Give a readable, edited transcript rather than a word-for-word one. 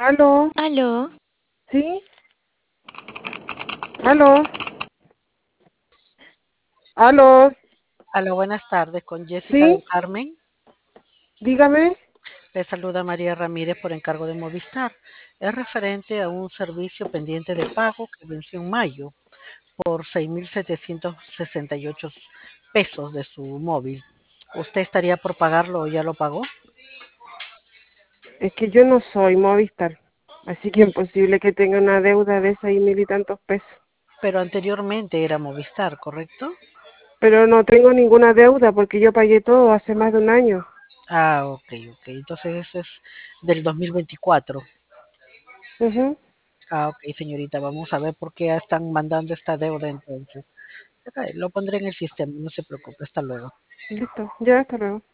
¿Aló? Aló, ¿Sí? ¿Aló? ¿Aló? Aló, buenas tardes, con Jessica del ¿Sí? Carmen. Dígame. Le saluda María Ramírez por encargo de Movistar. Es referente a un servicio pendiente de pago que venció en mayo por 6.768 pesos de su móvil. ¿Usted estaría por pagarlo o ya lo pagó? Es que yo no soy Movistar, así que imposible que tenga una deuda de 6.000 y tantos pesos. Pero anteriormente era Movistar, ¿correcto? Pero no tengo ninguna deuda porque yo pagué todo hace más de un año. Ah, ok, ok. Entonces ese es del 2024. Ujú. Ah, ok, señorita, vamos a ver por qué están mandando esta deuda entonces. Ok, lo pondré en el sistema, no se preocupe, hasta luego. Listo, ya hasta luego.